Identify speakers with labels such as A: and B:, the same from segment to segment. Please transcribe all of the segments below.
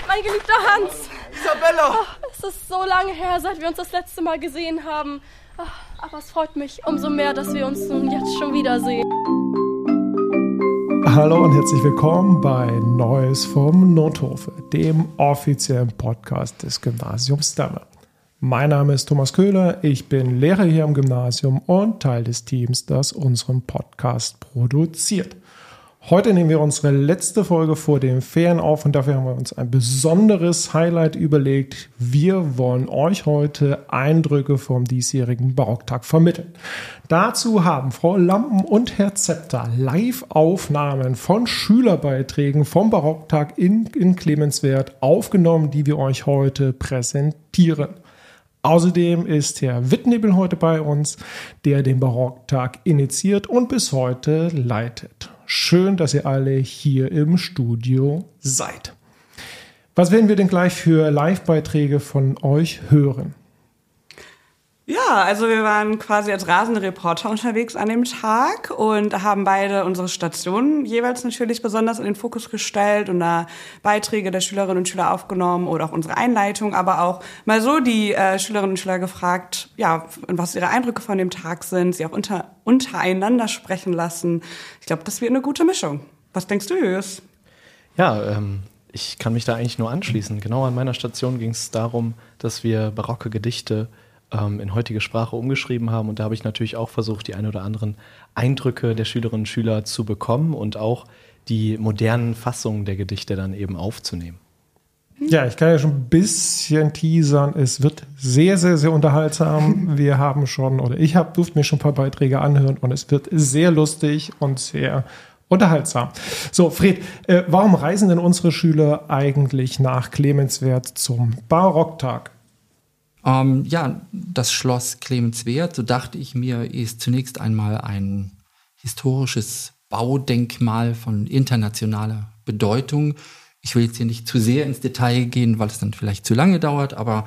A: mein geliebter Hans.
B: Isabella!
A: Es ist so lange her, seit wir uns das letzte Mal gesehen haben. Aber es freut mich umso mehr, dass wir uns nun jetzt schon wiedersehen.
C: Hallo und herzlich willkommen bei Neues vom Nothofe, dem offiziellen Podcast des Gymnasiums Damme. Mein Name ist Thomas Köhler, ich bin Lehrer hier am Gymnasium und Teil des Teams, das unseren Podcast produziert. Heute nehmen wir unsere letzte Folge vor den Ferien auf und dafür haben wir uns ein besonderes Highlight überlegt. Wir wollen euch heute Eindrücke vom diesjährigen Barocktag vermitteln. Dazu haben Frau Lampen und Herr Zepter Live-Aufnahmen von Schülerbeiträgen vom Barocktag in Clemenswerth aufgenommen, die wir euch heute präsentieren. Außerdem ist Herr Wittnebel heute bei uns, der den Barocktag initiiert und bis heute leitet. Schön, dass ihr alle hier im Studio seid. Was werden wir denn gleich für Live-Beiträge von euch hören?
B: Ja, also wir waren quasi als rasende Reporter unterwegs an dem Tag und haben beide unsere Stationen jeweils natürlich besonders in den Fokus gestellt und da Beiträge der Schülerinnen und Schüler aufgenommen oder auch unsere Einleitung, aber auch mal so die Schülerinnen und Schüler gefragt, ja, was ihre Eindrücke von dem Tag sind, sie auch untereinander sprechen lassen. Ich glaube, das wird eine gute Mischung. Was denkst du, Julius?
D: Ja, ich kann mich da eigentlich nur anschließen. Genau an meiner Station ging es darum, dass wir barocke Gedichte in heutige Sprache umgeschrieben haben. Und da habe ich natürlich auch versucht, die ein oder anderen Eindrücke der Schülerinnen und Schüler zu bekommen und auch die modernen Fassungen der Gedichte dann eben aufzunehmen.
C: Ja, ich kann ja schon ein bisschen teasern. Es wird sehr, sehr, sehr unterhaltsam. Wir haben schon, oder ich durfte mir schon ein paar Beiträge anhören und es wird sehr lustig und sehr unterhaltsam. So, Fred, warum reisen denn unsere Schüler eigentlich nach Clemenswerth zum Barocktag?
E: Ja, das Schloss Clemenswerth, so dachte ich mir, ist zunächst einmal ein historisches Baudenkmal von internationaler Bedeutung. Ich will jetzt hier nicht zu sehr ins Detail gehen, weil es dann vielleicht zu lange dauert, aber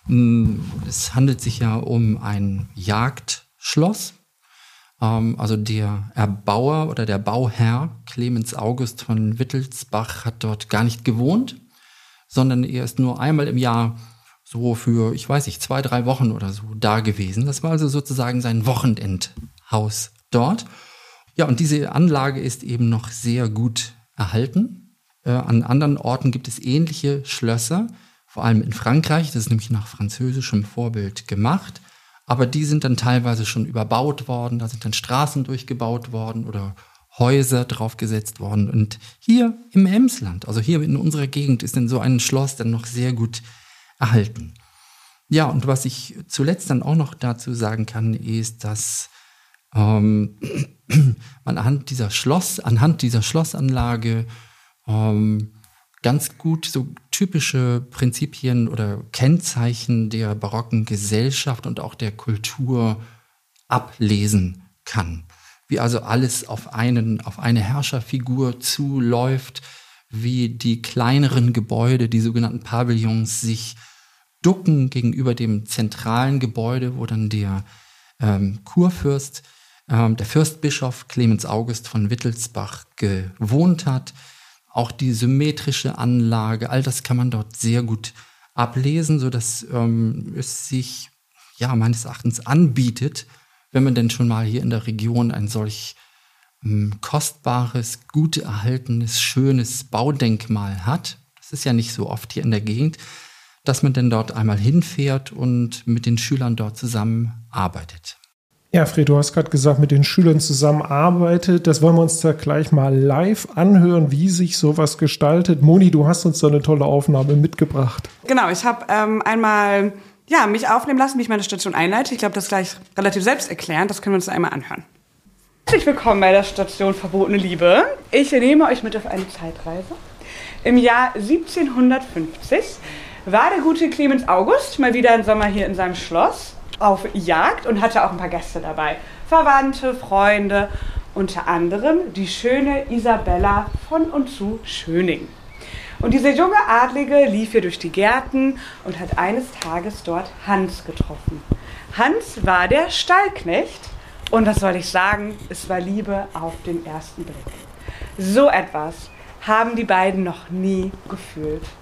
E: es handelt sich ja um ein Jagdschloss. Also der Erbauer oder der Bauherr Clemens August von Wittelsbach hat dort gar nicht gewohnt, sondern er ist nur einmal im Jahr so für, 2-3 Wochen oder so da gewesen. Das war also sozusagen sein Wochenendhaus dort. Ja, und diese Anlage ist eben noch sehr gut erhalten. An anderen Orten gibt es ähnliche Schlösser, vor allem in Frankreich. Das ist nämlich nach französischem Vorbild gemacht. Aber die sind dann teilweise schon überbaut worden. Da sind dann Straßen durchgebaut worden oder Häuser draufgesetzt worden. Und hier im Emsland, also hier in unserer Gegend, ist dann so ein Schloss dann noch sehr gut erhalten. Ja, und was ich zuletzt dann auch noch dazu sagen kann, ist, dass man anhand dieser Schlossanlage ganz gut so typische Prinzipien oder Kennzeichen der barocken Gesellschaft und auch der Kultur ablesen kann. Wie also alles auf eine Herrscherfigur zuläuft, wie die kleineren Gebäude, die sogenannten Pavillons, sich ducken gegenüber dem zentralen Gebäude, wo dann der Kurfürst, der Fürstbischof Clemens August von Wittelsbach gewohnt hat. Auch die symmetrische Anlage, all das kann man dort sehr gut ablesen, sodass es sich meines Erachtens anbietet, wenn man denn schon mal hier in der Region ein solch kostbares, gut erhaltenes, schönes Baudenkmal hat. Das ist ja nicht so oft hier in der Gegend, dass man denn dort einmal hinfährt und mit den Schülern dort zusammenarbeitet.
C: Ja, Fred, du hast gerade gesagt, mit den Schülern zusammenarbeitet. Das wollen wir uns da gleich mal live anhören, wie sich sowas gestaltet. Moni, du hast uns da eine tolle Aufnahme mitgebracht.
B: Genau, ich habe einmal mich aufnehmen lassen, wie ich meine Station einleite. Ich glaube, das ist gleich relativ selbsterklärend. Das können wir uns einmal anhören. Herzlich willkommen bei der Station Verbotene Liebe. Ich nehme euch mit auf eine Zeitreise. Im Jahr 1750 war der gute Clemens August mal wieder im Sommer hier in seinem Schloss auf Jagd und hatte auch ein paar Gäste dabei. Verwandte, Freunde, unter anderem die schöne Isabella von und zu Schöning. Und diese junge Adlige lief hier durch die Gärten und hat eines Tages dort Hans getroffen. Hans war der Stallknecht und was soll ich sagen, es war Liebe auf den ersten Blick. So etwas haben die beiden noch nie gefühlt.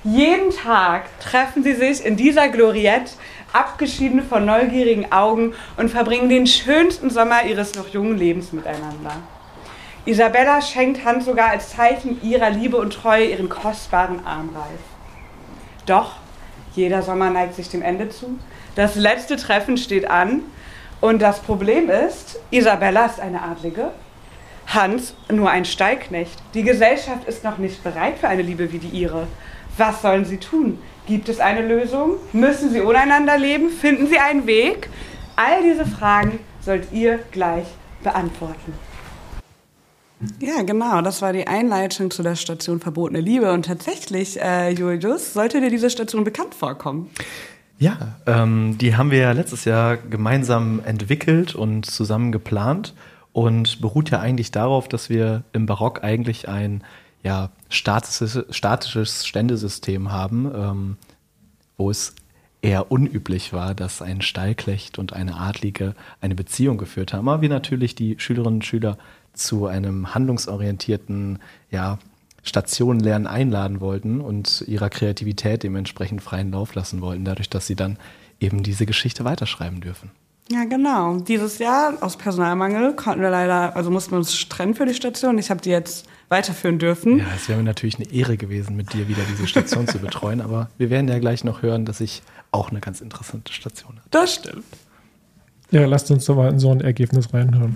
B: Jeden Tag treffen sie sich in dieser Gloriette, abgeschieden von neugierigen Augen, und verbringen den schönsten Sommer ihres noch jungen Lebens miteinander. Isabella schenkt Hans sogar als Zeichen ihrer Liebe und Treue ihren kostbaren Armreif. Doch jeder Sommer neigt sich dem Ende zu. Das letzte Treffen steht an. Und das Problem ist, Isabella ist eine Adlige, Hans nur ein Stallknecht. Die Gesellschaft ist noch nicht bereit für eine Liebe wie die ihre. Was sollen sie tun? Gibt es eine Lösung? Müssen sie untereinander leben? Finden sie einen Weg? All diese Fragen sollt ihr gleich beantworten. Ja, genau, das war die Einleitung zu der Station Verbotene Liebe. Und tatsächlich, Julius, sollte dir diese Station bekannt vorkommen?
D: Ja, die haben wir ja letztes Jahr gemeinsam entwickelt und zusammen geplant und beruht ja eigentlich darauf, dass wir im Barock eigentlich ein statisches Ständesystem haben, wo es eher unüblich war, dass ein Stallknecht und eine Adlige eine Beziehung geführt haben. Aber wir natürlich die Schülerinnen und Schüler zu einem handlungsorientierten Stationenlernen einladen wollten und ihrer Kreativität dementsprechend freien Lauf lassen wollten, dadurch, dass sie dann eben diese Geschichte weiterschreiben dürfen.
B: Ja, genau. Dieses Jahr aus Personalmangel konnten wir leider, mussten wir uns trennen für die Station. Ich habe die jetzt weiterführen dürfen.
D: Ja, es wäre mir natürlich eine Ehre gewesen, mit dir wieder diese Station zu betreuen, aber wir werden ja gleich noch hören, dass ich auch eine ganz interessante Station habe.
B: Das stimmt.
C: Ja, lasst uns doch mal in so ein Ergebnis reinhören.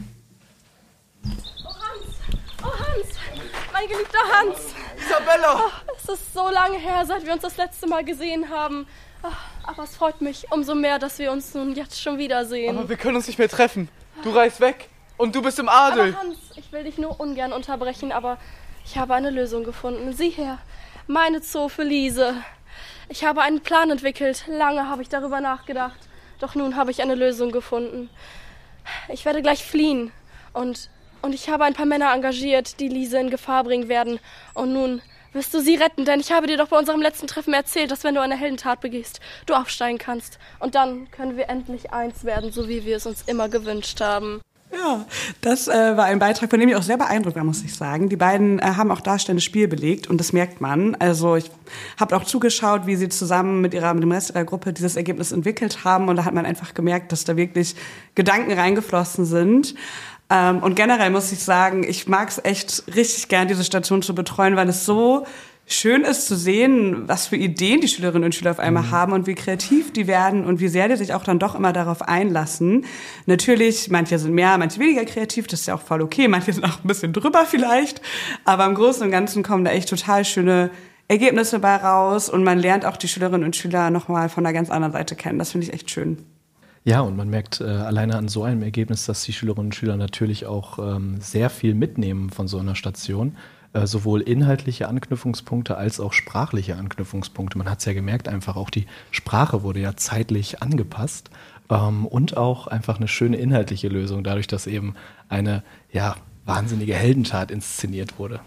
A: Oh Hans, mein geliebter Hans.
F: Isabella!
A: Oh, es ist so lange her, seit wir uns das letzte Mal gesehen haben. Oh, aber es freut mich umso mehr, dass wir uns nun jetzt schon wiedersehen.
F: Aber wir können uns nicht mehr treffen. Du reist weg und du bist im Adel.
A: Aber Hans, ich will dich nur ungern unterbrechen, aber ich habe eine Lösung gefunden. Sieh her, meine Zofe Liese. Ich habe einen Plan entwickelt. Lange habe ich darüber nachgedacht. Doch nun habe ich eine Lösung gefunden. Ich werde gleich fliehen und ich habe ein paar Männer engagiert, die Liese in Gefahr bringen werden. Und nun wirst du sie retten, denn ich habe dir doch bei unserem letzten Treffen erzählt, dass wenn du eine Heldentat begehst, du aufsteigen kannst. Und dann können wir endlich eins werden, so wie wir es uns immer gewünscht haben.
B: Ja, das war ein Beitrag, von dem ich auch sehr beeindruckt war, muss ich sagen. Die beiden haben auch darstellendes Spiel belegt und das merkt man. Also ich habe auch zugeschaut, wie sie zusammen mit dem Rest der Gruppe dieses Ergebnis entwickelt haben und da hat man einfach gemerkt, dass da wirklich Gedanken reingeflossen sind. Und generell muss ich sagen, ich mag es echt richtig gern, diese Station zu betreuen, weil es so schön ist zu sehen, was für Ideen die Schülerinnen und Schüler auf einmal haben und wie kreativ die werden und wie sehr die sich auch dann doch immer darauf einlassen. Natürlich, manche sind mehr, manche weniger kreativ, das ist ja auch voll okay, manche sind auch ein bisschen drüber vielleicht, aber im Großen und Ganzen kommen da echt total schöne Ergebnisse bei raus und man lernt auch die Schülerinnen und Schüler nochmal von einer ganz anderen Seite kennen. Das finde ich echt schön.
D: Ja, und man merkt alleine an so einem Ergebnis, dass die Schülerinnen und Schüler natürlich auch sehr viel mitnehmen von so einer Station. Sowohl inhaltliche Anknüpfungspunkte als auch sprachliche Anknüpfungspunkte. Man hat es ja gemerkt, einfach auch die Sprache wurde ja zeitlich angepasst und auch einfach eine schöne inhaltliche Lösung, dadurch, dass eben eine wahnsinnige Heldentat inszeniert wurde.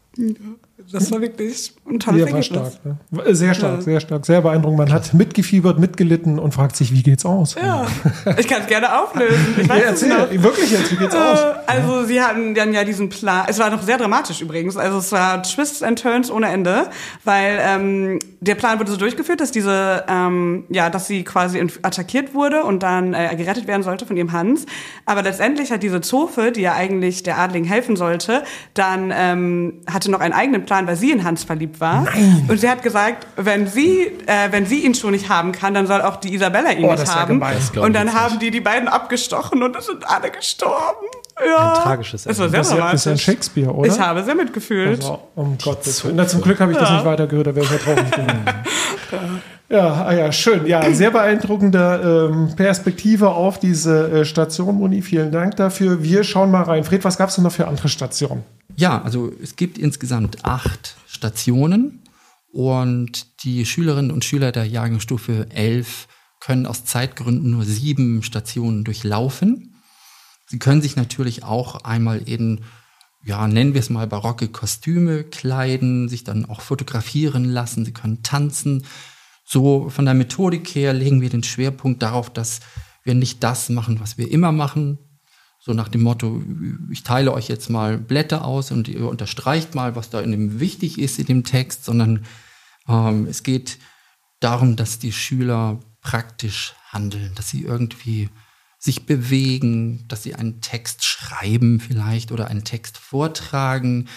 B: Das war wirklich ein tolles Ergebnis.
C: Stark, ne? Sehr stark, sehr stark, sehr beeindruckend. Man hat mitgefiebert, mitgelitten und fragt sich, wie geht's aus?
B: Ja, ich kann es gerne auflösen. Ich weiß
C: erzähl, wirklich jetzt, wie geht's aus?
B: Also sie hatten dann ja diesen Plan, es war noch sehr dramatisch übrigens, also es war Twists and Turns ohne Ende, weil der Plan wurde so durchgeführt, dass dass sie quasi attackiert wurde und dann gerettet werden sollte von ihrem Hans. Aber letztendlich hat diese Zofe, die ja eigentlich der Adligen helfen sollte, dann hatte noch einen eigenen Plan, weil sie in Hans verliebt war. Nein. Und sie hat gesagt, wenn sie ihn schon nicht haben kann, dann soll auch die Isabella ihn nicht haben. Und dann haben die beiden abgestochen und es sind alle gestorben. Ja.
D: Ein tragisches
B: Ende. Das
C: ist ja ein Shakespeare, oder?
B: Ich habe sehr mitgefühlt.
C: Also, Gottes Willen. Zum Glück habe ich das nicht weitergehört, da wäre ich ja traurig gewesen. Ja, schön. Ja, sehr beeindruckende Perspektive auf diese Station, Moni. Vielen Dank dafür. Wir schauen mal rein. Fred, was gab es denn noch für andere Stationen?
E: Ja, also es gibt insgesamt 8 Stationen und die Schülerinnen und Schüler der Jahrgangsstufe 11 können aus Zeitgründen nur 7 Stationen durchlaufen. Sie können sich natürlich auch einmal in, nennen wir es mal, barocke Kostüme kleiden, sich dann auch fotografieren lassen, sie können tanzen. So von der Methodik her legen wir den Schwerpunkt darauf, dass wir nicht das machen, was wir immer machen. So nach dem Motto, ich teile euch jetzt mal Blätter aus und ihr unterstreicht mal, was da in dem wichtig ist in dem Text, sondern Es geht darum, dass die Schüler praktisch handeln, dass sie irgendwie sich bewegen, dass sie einen Text schreiben vielleicht oder einen Text vortragen,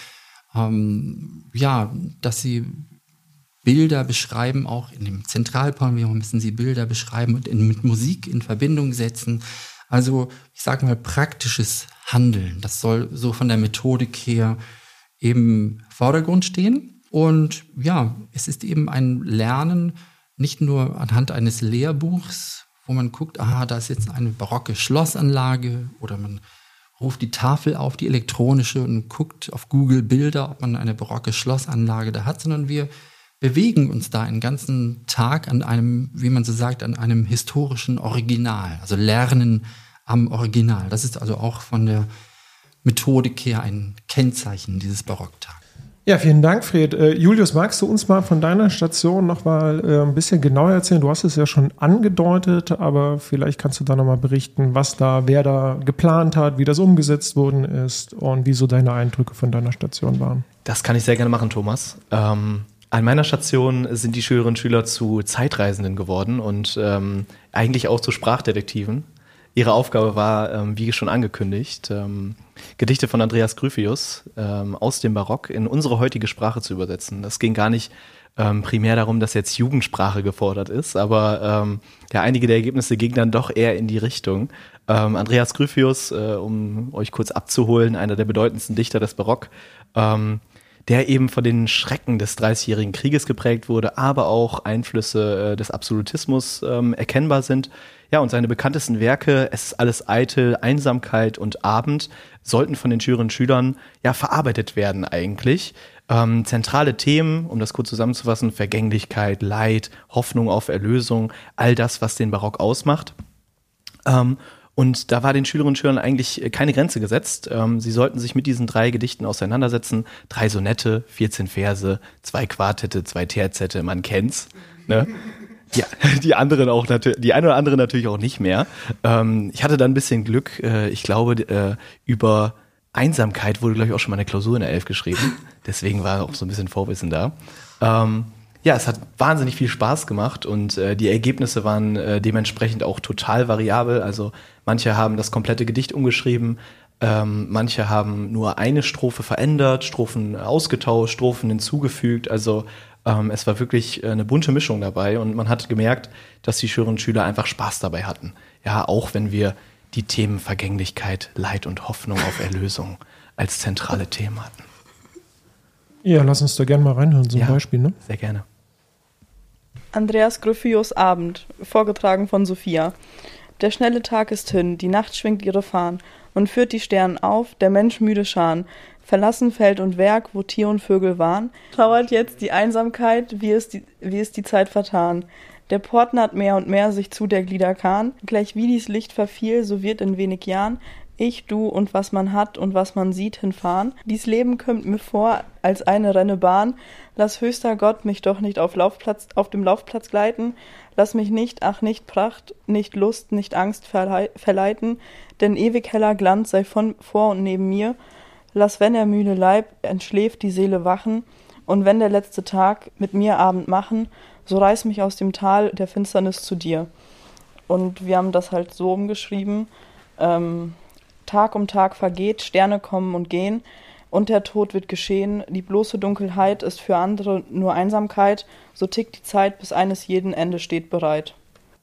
E: dass sie Bilder beschreiben, auch in dem Zentralpavillon müssen sie Bilder beschreiben und mit Musik in Verbindung setzen. Also ich sage mal praktisches Handeln, das soll so von der Methodik her eben im Vordergrund stehen. Und ja, es ist eben ein Lernen, nicht nur anhand eines Lehrbuchs, wo man guckt, da ist jetzt eine barocke Schlossanlage, oder man ruft die Tafel auf, die elektronische, und guckt auf Google Bilder, ob man eine barocke Schlossanlage da hat, sondern wir bewegen uns da einen ganzen Tag an einem, wie man so sagt, an einem historischen Original, also Lernen am Original. Das ist also auch von der Methodik her ein Kennzeichen dieses Barocktags.
C: Ja, vielen Dank, Fred. Julius, magst du uns mal von deiner Station noch mal ein bisschen genauer erzählen? Du hast es ja schon angedeutet, aber vielleicht kannst du da noch mal berichten, wer da geplant hat, wie das umgesetzt worden ist und wie so deine Eindrücke von deiner Station waren.
D: Das kann ich sehr gerne machen, Thomas. An meiner Station sind die Schülerinnen und Schüler zu Zeitreisenden geworden und eigentlich auch zu Sprachdetektiven. Ihre Aufgabe war, wie schon angekündigt, Gedichte von Andreas Gryphius aus dem Barock in unsere heutige Sprache zu übersetzen. Es ging gar nicht primär darum, dass jetzt Jugendsprache gefordert ist, aber einige der Ergebnisse gingen dann doch eher in die Richtung. Andreas Gryphius, um euch kurz abzuholen, einer der bedeutendsten Dichter des Barock, der eben von den Schrecken des Dreißigjährigen Krieges geprägt wurde, aber auch Einflüsse des Absolutismus erkennbar sind. Ja, und seine bekanntesten Werke, Es ist alles eitel, Einsamkeit und Abend, sollten von den Schülerinnen und Schülern verarbeitet werden eigentlich. Zentrale Themen, um das kurz zusammenzufassen, Vergänglichkeit, Leid, Hoffnung auf Erlösung, all das, was den Barock ausmacht. Und da war den Schülerinnen und Schülern eigentlich keine Grenze gesetzt. Sie sollten sich mit diesen 3 Gedichten auseinandersetzen. 3 Sonette, 14 Verse, 2 Quartette, 2 Terzette, man kennt's. Ne? Ja, die eine oder andere natürlich auch nicht mehr. Ich hatte da ein bisschen Glück. Ich glaube, über Einsamkeit wurde, glaube ich, auch schon mal eine Klausur in der 11 geschrieben. Deswegen war auch so ein bisschen Vorwissen da. Es hat wahnsinnig viel Spaß gemacht und die Ergebnisse waren dementsprechend auch total variabel. Also manche haben das komplette Gedicht umgeschrieben, manche haben nur eine Strophe verändert, Strophen ausgetauscht, Strophen hinzugefügt. Also es war wirklich eine bunte Mischung dabei und man hat gemerkt, dass die Schülerinnen und Schüler einfach Spaß dabei hatten. Ja, auch wenn wir die Themen Vergänglichkeit, Leid und Hoffnung auf Erlösung als zentrale Themen hatten.
C: Ja, lass uns da gerne mal reinhören, so ein Beispiel, ne?
D: Sehr gerne.
G: Andreas Gryphius Abend, vorgetragen von Sophia. Der schnelle Tag ist hin, die Nacht schwingt ihre Fahnen und führt die Stern auf, der Mensch müde Scharen. Verlassen Feld und Werk, wo Tier und Vögel waren, trauert jetzt die Einsamkeit, wie es die Zeit vertan. Der Port naht mehr und mehr sich zu der Glieder Kahn, gleich wie dies Licht verfiel, so wird in wenig Jahren ich, du und was man hat und was man sieht hinfahren. Dies Leben kommt mir vor als eine Rennebahn. Lass höchster Gott mich doch nicht auf dem Laufplatz gleiten. Lass mich nicht Pracht, nicht Lust, nicht Angst verleiten, denn ewig heller Glanz sei vor und neben mir. Lass, wenn der müde Leib entschläft, die Seele wachen, und wenn der letzte Tag mit mir Abend machen, so reiß mich aus dem Tal der Finsternis zu dir. Und wir haben das halt so umgeschrieben, Tag um Tag vergeht, Sterne kommen und gehen, und der Tod wird geschehen, die bloße Dunkelheit ist für andere nur Einsamkeit, so tickt die Zeit, bis eines jeden Ende steht bereit.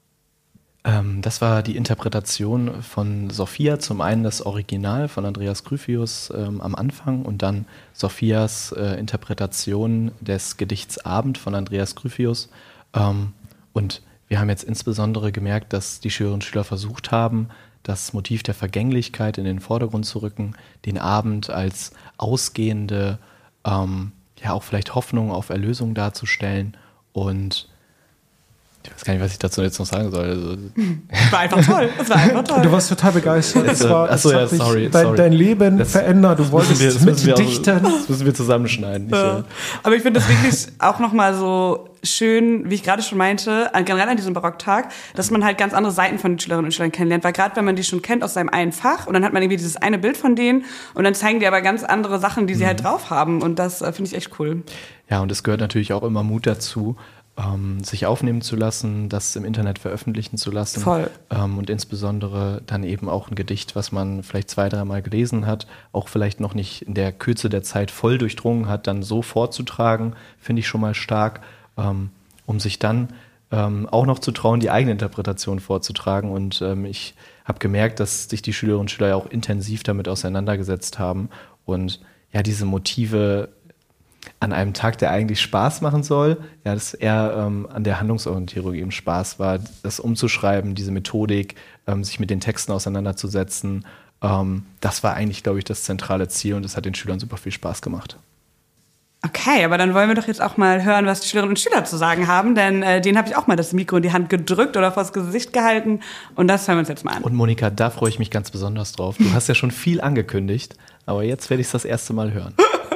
D: Das war die Interpretation von Sophia, zum einen das Original von Andreas Gryphius am Anfang und dann Sophias Interpretation des Gedichts Abend von Andreas Gryphius. Und wir haben jetzt insbesondere gemerkt, dass die Schülerinnen und Schüler versucht haben, das Motiv der Vergänglichkeit in den Vordergrund zu rücken, den Abend als ausgehende, auch vielleicht Hoffnung auf Erlösung darzustellen. Und ich weiß gar nicht, was ich dazu jetzt noch sagen soll. Also,
B: war einfach toll. Das war einfach toll.
C: Du warst total begeistert.
D: Sorry.
C: Dein Leben verändert. Du wolltest mitdichten.
D: Das müssen wir zusammenschneiden.
B: Ja. Aber ich finde das wirklich auch nochmal so schön, wie ich gerade schon meinte, generell an diesem Barocktag, dass man halt ganz andere Seiten von den Schülerinnen und Schülern kennenlernt, weil gerade wenn man die schon kennt aus seinem einen Fach und dann hat man irgendwie dieses eine Bild von denen und dann zeigen die aber ganz andere Sachen, die sie halt drauf haben und das finde ich echt cool.
D: Ja, und es gehört natürlich auch immer Mut dazu, sich aufnehmen zu lassen, das im Internet veröffentlichen zu lassen.
B: Voll.
D: Und insbesondere dann eben auch ein Gedicht, was man vielleicht 2-3 Mal gelesen hat, auch vielleicht noch nicht in der Kürze der Zeit voll durchdrungen hat, dann so vorzutragen, finde ich schon mal stark, um sich dann auch noch zu trauen, die eigene Interpretation vorzutragen. Und ich habe gemerkt, dass sich die Schülerinnen und Schüler ja auch intensiv damit auseinandergesetzt haben und ja, diese Motive an einem Tag, der eigentlich Spaß machen soll, ja, dass eher an der Handlungsorientierung eben Spaß war, das umzuschreiben, diese Methodik, sich mit den Texten auseinanderzusetzen, das war eigentlich, glaube ich, das zentrale Ziel und das hat den Schülern super viel Spaß gemacht.
B: Okay, aber dann wollen wir doch jetzt auch mal hören, was die Schülerinnen und Schüler zu sagen haben, denn denen habe ich auch mal das Mikro in die Hand gedrückt oder vors Gesicht gehalten und das hören wir uns jetzt mal an.
D: Und Monika, da freue ich mich ganz besonders drauf. Du hast ja schon viel angekündigt, aber jetzt werde ich es das erste Mal hören.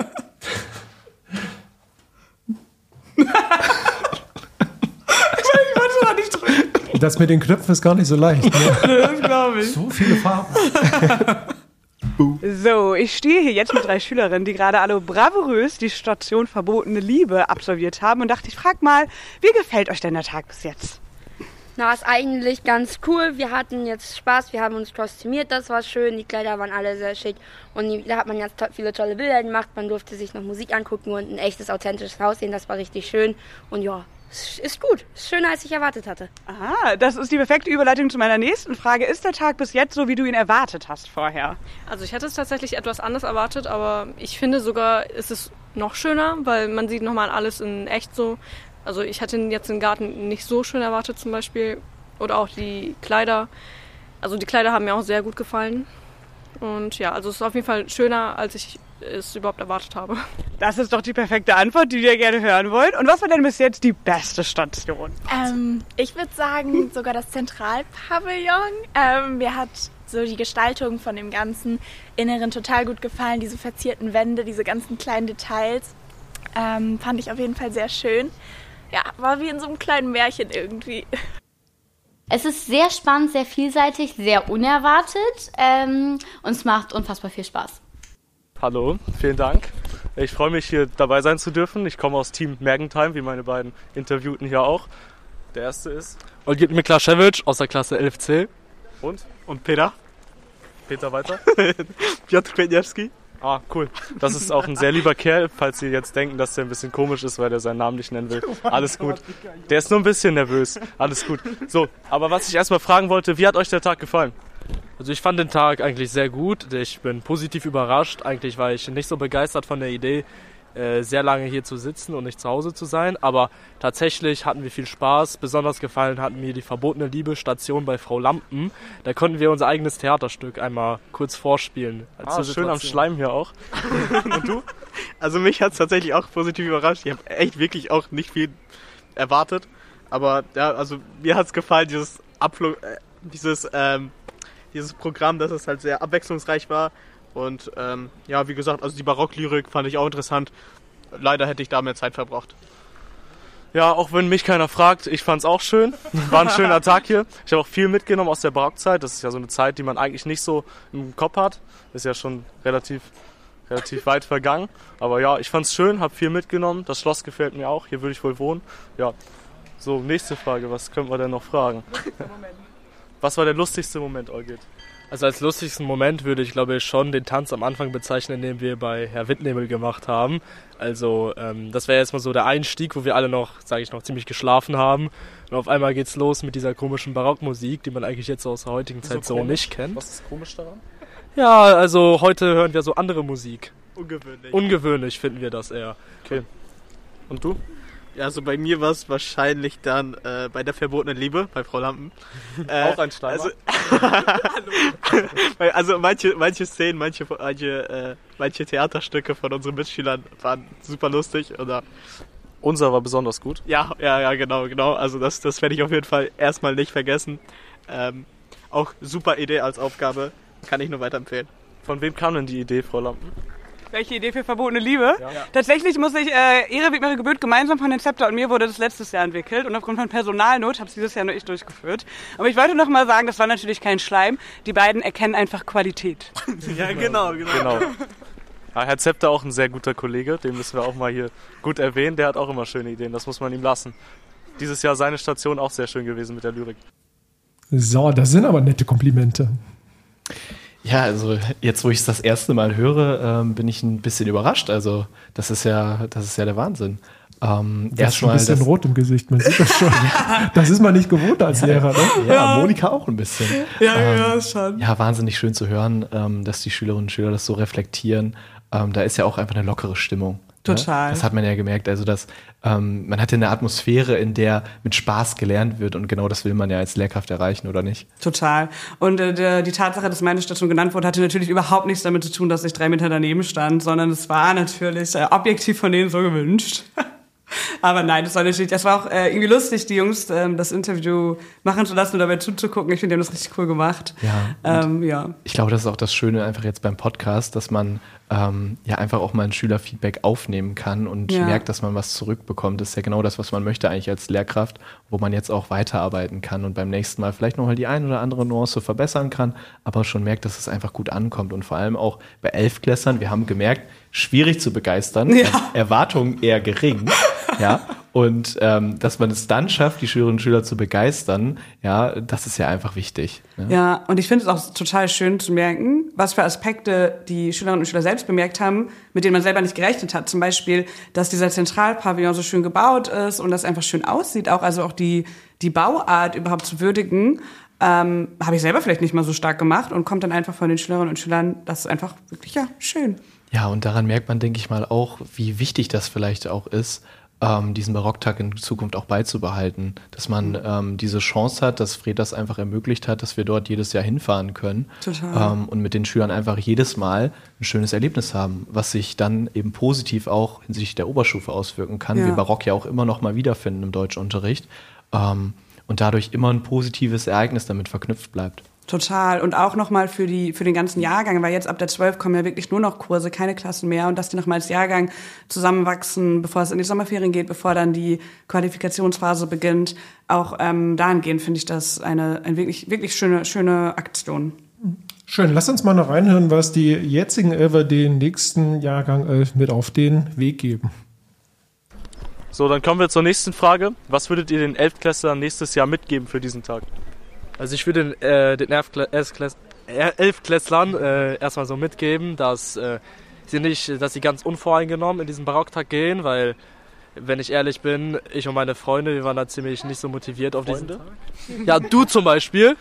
C: Das mit den Knöpfen ist gar nicht so leicht. Ne?
B: Das glaube ich.
C: So viele Farben.
B: So, ich stehe hier jetzt mit 3 Schülerinnen, die gerade alle bravourös die Station Verbotene Liebe absolviert haben und dachte, ich frage mal, wie gefällt euch denn der Tag bis jetzt?
H: Na, ist eigentlich ganz cool. Wir hatten jetzt Spaß, wir haben uns kostümiert, das war schön. Die Kleider waren alle sehr schick und da hat man jetzt viele tolle Bilder gemacht. Man durfte sich noch Musik angucken und ein echtes, authentisches Haus sehen, das war richtig schön. Und ja, ist gut. Ist schöner, als ich erwartet hatte.
B: Aha, das ist die perfekte Überleitung zu meiner nächsten Frage. Ist der Tag bis jetzt so, wie du ihn erwartet hast vorher?
I: Also ich hätte es tatsächlich etwas anders erwartet, aber ich finde sogar, ist es noch schöner, weil man sieht nochmal alles in echt so. Also ich hätte jetzt den Garten nicht so schön erwartet zum Beispiel. Oder auch die Kleider. Also die Kleider haben mir auch sehr gut gefallen. Und ja, also es ist auf jeden Fall schöner, als ich es überhaupt erwartet habe.
B: Das ist doch die perfekte Antwort, die wir gerne hören wollen. Und was war denn bis jetzt die beste Station?
J: Ich würde sagen, sogar das Zentralpavillon. Mir hat so die Gestaltung von dem ganzen Inneren total gut gefallen. Diese verzierten Wände, diese ganzen kleinen Details. Fand ich auf jeden Fall sehr schön. Ja, war wie in so einem kleinen Märchen irgendwie.
K: Es ist sehr spannend, sehr vielseitig, sehr unerwartet und es macht unfassbar viel Spaß.
L: Hallo, vielen Dank. Ich freue mich, hier dabei sein zu dürfen. Ich komme aus Team Mergentheim, wie meine beiden Interviewten hier auch. Der erste ist Olgierd Miklaschewitsch aus der Klasse 11C. Und Peter? Peter weiter? Piotr Kwietniewski. Ah, cool. Das ist auch ein sehr lieber Kerl, falls Sie jetzt denken, dass der ein bisschen komisch ist, weil der seinen Namen nicht nennen will. Alles gut. Der ist nur ein bisschen nervös. Alles gut. So, aber was ich erstmal fragen wollte, wie hat euch der Tag gefallen? Also ich fand den Tag eigentlich sehr gut. Ich bin positiv überrascht. Eigentlich war ich nicht so begeistert von der Idee, sehr lange hier zu sitzen und nicht zu Hause zu sein. Aber tatsächlich hatten wir viel Spaß. Besonders gefallen hat mir die Verbotene Liebe Station bei Frau Lampen. Da konnten wir unser eigenes Theaterstück einmal kurz vorspielen. Schön am Schleim hier auch. Und du?
M: Also mich hat es tatsächlich auch positiv überrascht. Ich habe echt wirklich auch nicht viel erwartet. Aber ja, also mir hat es gefallen, dieses Programm, dass es halt sehr abwechslungsreich war. Und ja, wie gesagt, also die Barocklyrik fand ich auch interessant. Leider hätte ich da mehr Zeit verbracht.
L: Ja, auch wenn mich keiner fragt, ich fand's auch schön. War ein schöner Tag hier. Ich habe auch viel mitgenommen aus der Barockzeit. Das ist ja so eine Zeit, die man eigentlich nicht so im Kopf hat. Ist ja schon relativ weit vergangen. Aber ja, ich fand's schön, habe viel mitgenommen. Das Schloss gefällt mir auch. Hier würde ich wohl wohnen. Ja. So, nächste Frage. Was können wir denn noch fragen? Was war der lustigste Moment, Olgierd? Also als lustigsten Moment würde ich, glaube ich, schon den Tanz am Anfang bezeichnen, den wir bei Herr Wittnebel gemacht haben. Also das wäre jetzt mal so der Einstieg, wo wir alle noch, sage ich noch, ziemlich geschlafen haben. Und auf einmal geht's los mit dieser komischen Barockmusik, die man eigentlich jetzt aus der heutigen Zeit so nicht kennt.
M: Was ist komisch daran?
L: Ja, also heute hören wir so andere Musik.
M: Ungewöhnlich.
L: Ungewöhnlich finden wir das eher. Okay. Und du?
M: Ja, also bei mir war es wahrscheinlich dann bei der Verbotenen Liebe, bei Frau Lampen.
L: Auch ein Schleimer?
M: Also manche Szenen, manche Theaterstücke von unseren Mitschülern waren super lustig.
L: Unser war besonders gut?
M: Ja, genau. Also das werde ich auf jeden Fall erstmal nicht vergessen. Auch super Idee als Aufgabe, kann ich nur weiterempfehlen.
L: Von wem kam denn die Idee, Frau Lampen?
B: Welche Idee für verbotene Liebe? Ja. Tatsächlich muss ich Ehre wird mir gebührt, gemeinsam von den Zepter und mir wurde das letztes Jahr entwickelt und aufgrund von Personalnot habe es dieses Jahr nur ich durchgeführt. Aber ich wollte noch mal sagen, das war natürlich kein Schleim. Die beiden erkennen einfach Qualität.
L: Ja, genau. Ja, Herr Zepter auch ein sehr guter Kollege, den müssen wir auch mal hier gut erwähnen. Der hat auch immer schöne Ideen, das muss man ihm lassen. Dieses Jahr seine Station auch sehr schön gewesen mit der Lyrik.
C: So, das sind aber nette Komplimente.
D: Ja, also jetzt, wo ich es das erste Mal höre, bin ich ein bisschen überrascht. Also das ist ja der Wahnsinn.
C: Das ist schon ein bisschen rot im Gesicht, man sieht das schon. Das ist man nicht gewohnt als Lehrer, ne?
D: Ja, Monika auch ein bisschen.
B: Ja, schon.
D: Ja, wahnsinnig schön zu hören, dass die Schülerinnen und Schüler das so reflektieren. Da ist ja auch einfach eine lockere Stimmung.
B: Total.
D: Ne? Das hat man ja gemerkt. Also man hat ja eine Atmosphäre, in der mit Spaß gelernt wird und genau das will man ja als Lehrkraft erreichen, oder nicht?
B: Total. Und die Tatsache, dass meine Station genannt wurde, hatte natürlich überhaupt nichts damit zu tun, dass ich 3 Meter daneben stand, sondern es war natürlich objektiv von denen so gewünscht. Aber nein, das war auch irgendwie lustig, die Jungs das Interview machen zu lassen und dabei zuzugucken. Ich finde, die haben das richtig cool gemacht.
D: Ja. Ich glaube, das ist auch das Schöne einfach jetzt beim Podcast, dass man einfach auch mal ein Schülerfeedback aufnehmen kann und merkt, dass man was zurückbekommt. Das ist ja genau das, was man möchte eigentlich als Lehrkraft, wo man jetzt auch weiterarbeiten kann und beim nächsten Mal vielleicht noch mal die ein oder andere Nuance verbessern kann, aber schon merkt, dass es einfach gut ankommt. Und vor allem auch bei 11-Klässlern, wir haben gemerkt, schwierig zu begeistern, Erwartungen eher gering. Ja, und dass man es dann schafft, die Schülerinnen und Schüler zu begeistern, ja, das ist ja einfach wichtig. Ne?
B: Ja, und ich finde es auch total schön zu merken, was für Aspekte die Schülerinnen und Schüler selbst bemerkt haben, mit denen man selber nicht gerechnet hat. Zum Beispiel, dass dieser Zentralpavillon so schön gebaut ist und das einfach schön aussieht, auch die Bauart überhaupt zu würdigen, habe ich selber vielleicht nicht mal so stark gemacht und kommt dann einfach von den Schülerinnen und Schülern, das ist einfach wirklich, schön.
D: Ja, und daran merkt man, denke ich mal, auch, wie wichtig das vielleicht auch ist, diesen Barocktag in Zukunft auch beizubehalten. Dass man diese Chance hat, dass Fred das einfach ermöglicht hat, dass wir dort jedes Jahr hinfahren können.
B: Total.
D: Und mit den Schülern einfach jedes Mal ein schönes Erlebnis haben, was sich dann eben positiv auch hinsichtlich der Oberstufe auswirken kann. Wir Barock ja auch immer noch mal wiederfinden im Deutschunterricht. Und dadurch immer ein positives Ereignis damit verknüpft bleibt.
B: Total. Und auch nochmal für den ganzen Jahrgang, weil jetzt ab der 12 kommen ja wirklich nur noch Kurse, keine Klassen mehr. Und dass die nochmal als Jahrgang zusammenwachsen, bevor es in die Sommerferien geht, bevor dann die Qualifikationsphase beginnt. Auch dahingehend finde ich das eine wirklich, wirklich schöne Aktion.
C: Schön. Lass uns mal noch reinhören, was die jetzigen Elfer den nächsten Jahrgang 11 mit auf den Weg geben.
L: So, dann kommen wir zur nächsten Frage. Was würdet ihr den 11-Klässlern nächstes Jahr mitgeben für diesen Tag?
F: Also ich würde den 11-Klässlern erstmal so mitgeben, dass sie ganz unvoreingenommen in diesen Barocktag gehen, weil, wenn ich ehrlich bin, ich und meine Freunde, wir waren da ziemlich nicht so motiviert auf diesen Tag. Ja, du zum Beispiel.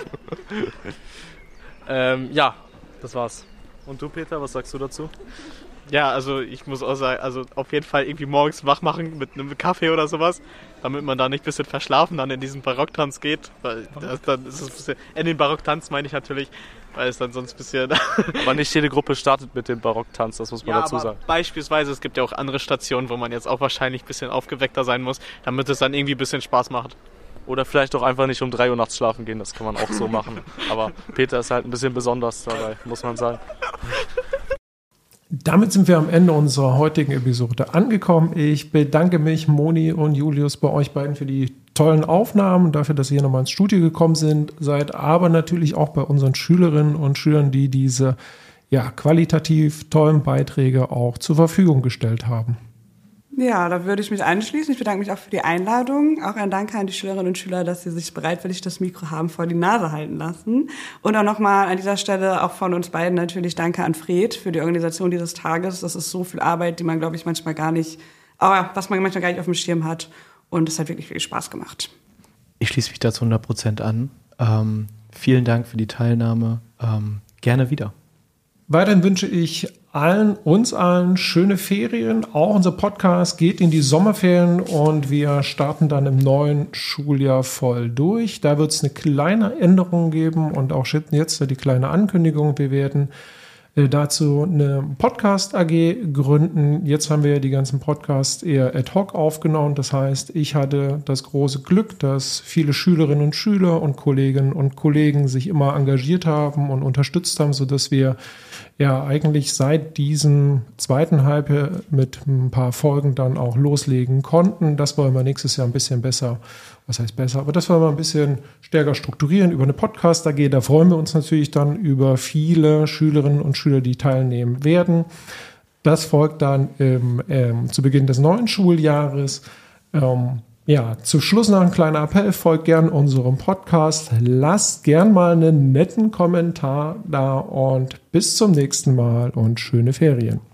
F: Das war's.
L: Und du, Peter, was sagst du dazu?
M: Ja, also ich muss auch sagen, also auf jeden Fall irgendwie morgens wach machen mit einem Kaffee oder sowas, damit man da nicht ein bisschen verschlafen dann in diesen Barocktanz geht. Weil dann ist es ein bisschen, in den Barocktanz meine ich natürlich, weil es dann sonst ein bisschen...
L: Aber nicht jede Gruppe startet mit dem Barocktanz, das muss man dazu sagen.
M: Beispielsweise, es gibt ja auch andere Stationen, wo man jetzt auch wahrscheinlich ein bisschen aufgeweckter sein muss, damit es dann irgendwie ein bisschen Spaß macht.
L: Oder vielleicht auch einfach nicht um 3 Uhr nachts schlafen gehen, das kann man auch so machen. Aber Peter ist halt ein bisschen besonders dabei, muss man sagen.
C: Damit sind wir am Ende unserer heutigen Episode angekommen. Ich bedanke mich, Moni und Julius, bei euch beiden für die tollen Aufnahmen, dafür, dass ihr hier nochmal ins Studio gekommen seid, aber natürlich auch bei unseren Schülerinnen und Schülern, die diese qualitativ tollen Beiträge auch zur Verfügung gestellt haben.
B: Ja, da würde ich mich anschließen. Ich bedanke mich auch für die Einladung. Auch ein Danke an die Schülerinnen und Schüler, dass sie sich bereitwillig das Mikro haben vor die Nase halten lassen. Und auch nochmal an dieser Stelle auch von uns beiden natürlich Danke an Fred für die Organisation dieses Tages. Das ist so viel Arbeit, die man, glaube ich, manchmal gar nicht auf dem Schirm hat. Und es hat wirklich viel Spaß gemacht.
D: Ich schließe mich dazu 100% an. Vielen Dank für die Teilnahme. Gerne wieder.
C: Weiterhin wünsche ich uns allen schöne Ferien. Auch unser Podcast geht in die Sommerferien und wir starten dann im neuen Schuljahr voll durch. Da wird es eine kleine Änderung geben und auch jetzt die kleine Ankündigung. Wir werden dazu eine Podcast AG gründen. Jetzt haben wir ja die ganzen Podcasts eher ad hoc aufgenommen. Das heißt, ich hatte das große Glück, dass viele Schülerinnen und Schüler und Kolleginnen und Kollegen sich immer engagiert haben und unterstützt haben, sodass wir ja eigentlich seit diesem zweiten Halbjahr mit ein paar Folgen dann auch loslegen konnten. Das wollen wir nächstes Jahr ein bisschen besser, was heißt besser, aber das wollen wir ein bisschen stärker strukturieren über eine Podcast AG. Da freuen wir uns natürlich dann über viele Schülerinnen und Schüler, die teilnehmen werden. Das folgt dann zu Beginn des neuen Schuljahres. Zum Schluss noch ein kleiner Appell, folgt gern unserem Podcast, lasst gern mal einen netten Kommentar da und bis zum nächsten Mal und schöne Ferien.